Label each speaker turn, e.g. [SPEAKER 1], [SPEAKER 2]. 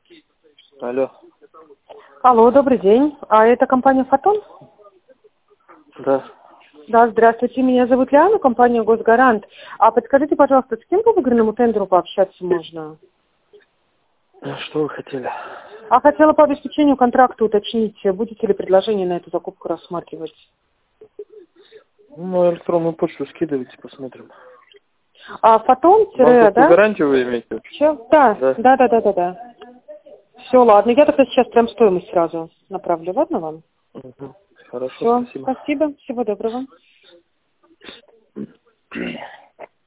[SPEAKER 1] Алло.
[SPEAKER 2] Алло, добрый день. А это компания «Фотон»?
[SPEAKER 1] Да.
[SPEAKER 2] Да, здравствуйте. Меня зовут Лиана, компания «Госгарант». А подскажите, пожалуйста, с кем по выигранному тендеру пообщаться можно?
[SPEAKER 1] Что вы хотели?
[SPEAKER 2] А хотела по обеспечению контракта уточнить, будете ли предложение на эту закупку рассматривать?
[SPEAKER 1] Ну, на электронную почту скидывайте, посмотрим.
[SPEAKER 2] А «Фотон»
[SPEAKER 1] Банковскую
[SPEAKER 2] да?
[SPEAKER 1] гарантию вы имеете?
[SPEAKER 2] Чё? Да.
[SPEAKER 1] Да.
[SPEAKER 2] Да. Все, ладно. Я тогда сейчас прям стоимость сразу направлю. Ладно вам?
[SPEAKER 1] Угу. Хорошо,
[SPEAKER 2] Все,
[SPEAKER 1] спасибо.
[SPEAKER 2] спасибо. Всего доброго.